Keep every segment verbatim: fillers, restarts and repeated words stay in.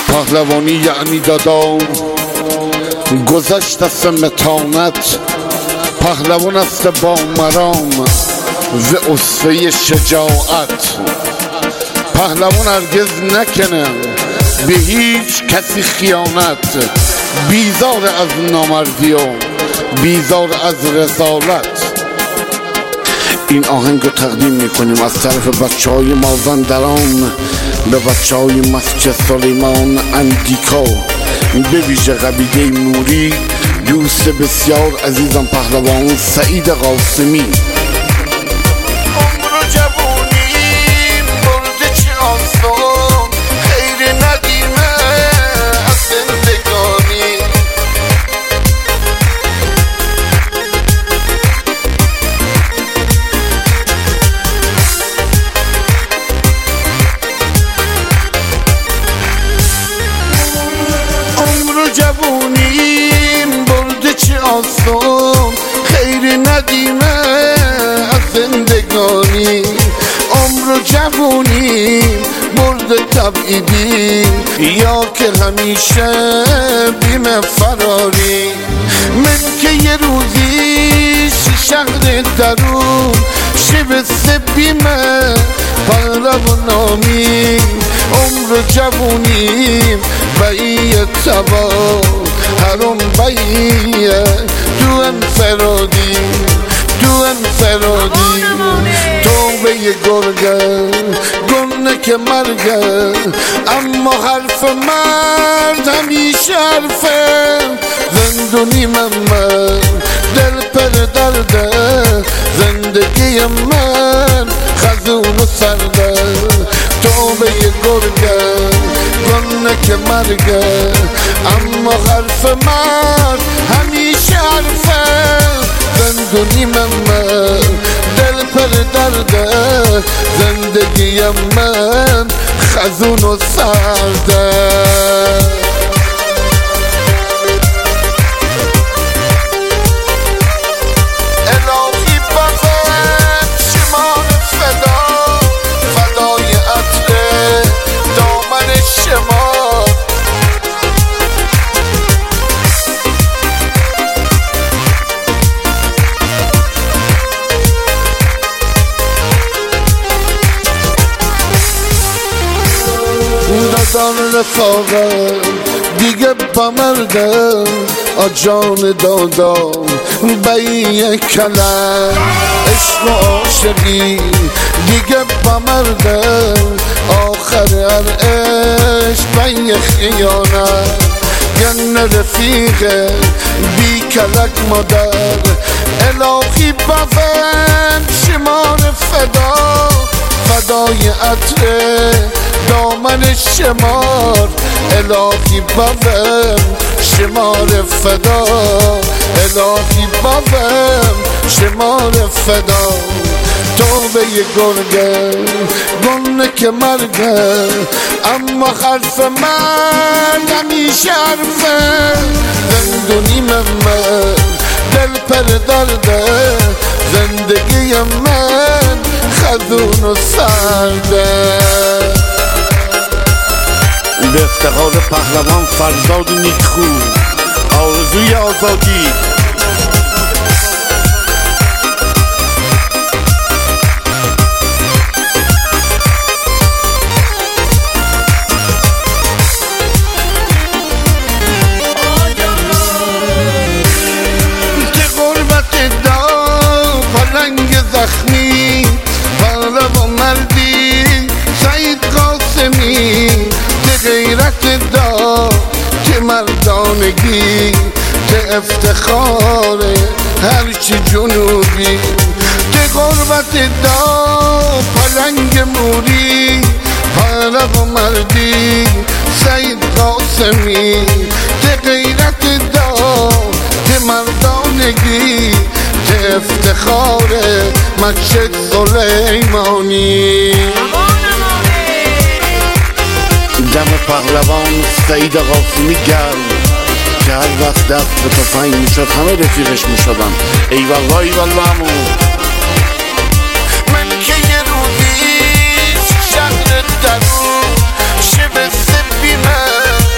پهلوانی یعنی دادام گذشت است متانت، پهلوان است با مرام ز اسوه شجاعت. پهلوان هرگز نکنه به هیچ کسی خیانت، بیزار از نامردی و بیزار از رسالت. این آهنگ رو تقدیم میکنیم از طرف بچه های مازندران به بچه های مسجد سلیمان اندیکا، به ویژه قبیله موری، دوست بسیار عزیزم پهلوان سعید قاسمی. عمر و جوونیم برده چه آسان، خیر ندیمه از زندگانی. عمر و جوونیم برده چه آسان، خیر ندیمه از زندگانی. عمر و جوونیم برده تبعیدی یا که همیشه بیم فراری. من که یه روزی شهر درون شب سبیمه پهلوان نامی. عمر و جوونیم بایه تبا هرم بایه دو انفرادی دو انفرادی. تو به یه گرگه گنه که مرگه، اما حرف مرد همیشه حرفه. زندونی من من دل پر درده، زندگی من خزون و سرده. تو به یه گرگه گنه که مرگه، اما حرف مرد همیشه حرفه. زندونی من من دل پر درده، زندگی من خزون و سرده. دادان رفاقم دیگه بمردم، آجان دادم بایی کلم. عشق و عاشقی دیگه بمردم، آخر هر عشق بایی خیانت. گن رفیق بی کلک مادر، الهی بفن شمار فدا. فدای عطر دامن شمار، الهی بفن شمار فدا. الهی بفن شمار فدا. تو به یه گرگه گنه که مرگه، اما حرف من همیشه حرفه. زندونی من من دل پر درده، زندگی من خزون و سرده. به افتخار پهلوان فرزاد نیکخو، آرزوی آزادی. که غربت دا پلنگ زخمی، پهلوان مردی سعید قاسمی. که غیرت دا که مردانگی، که افتخار هرچی جنوبی. که غربت دا پلنگ موری، پهلوان مردی سعید قاسمی. که غیرت دا که مردانگی، که افتخار مسجد سلیمانی. دم پهلوان سعید قاسمی گرم که هر وقت دست به تفنگ میشد همه رفیقش میشدن. ای والله ای والله عمو. من که یه روزی شهر درون شب سبیمه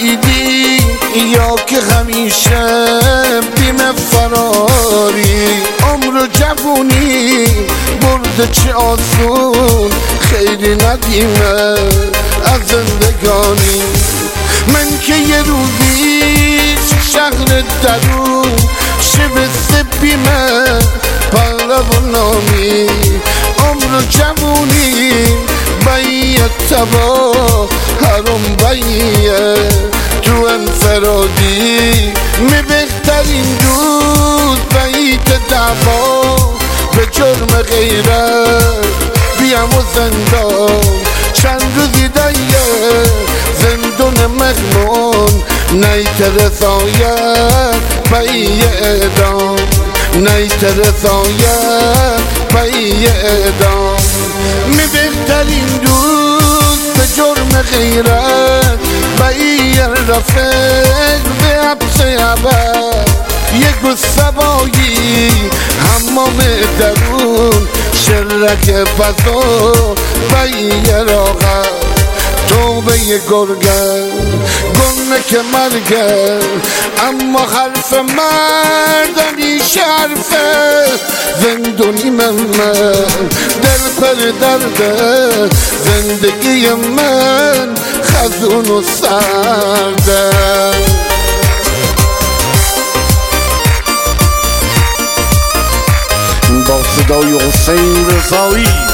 خریدی یا که همیشه بیم فراری؟ عمر و جوونی برده چه آسون خیلی ندیمه از زندگانی. من که یه روزی شهر درون شبست بیمه پهلوانانی. عمر و جوونی باید تبا حرم بایه تو انفرادی. می بهترین روز باید دعوا به جرم غیرت بیام و زندان. چند روزی دایه زندون مغمون نیترساید بایی اعدام، نیترساید بایی اعدام. می بهترین دوست به جرم غیرت بایی رفت به حبس ابد. یک گستوایی حمام درون شرک فضا بایی راغب. توبه گرگه گنه که مرگه اما حرف مردمی شرفه. زندونی من من دل پر درده زندگی من خزون و سرده. با صدای حسین رضایی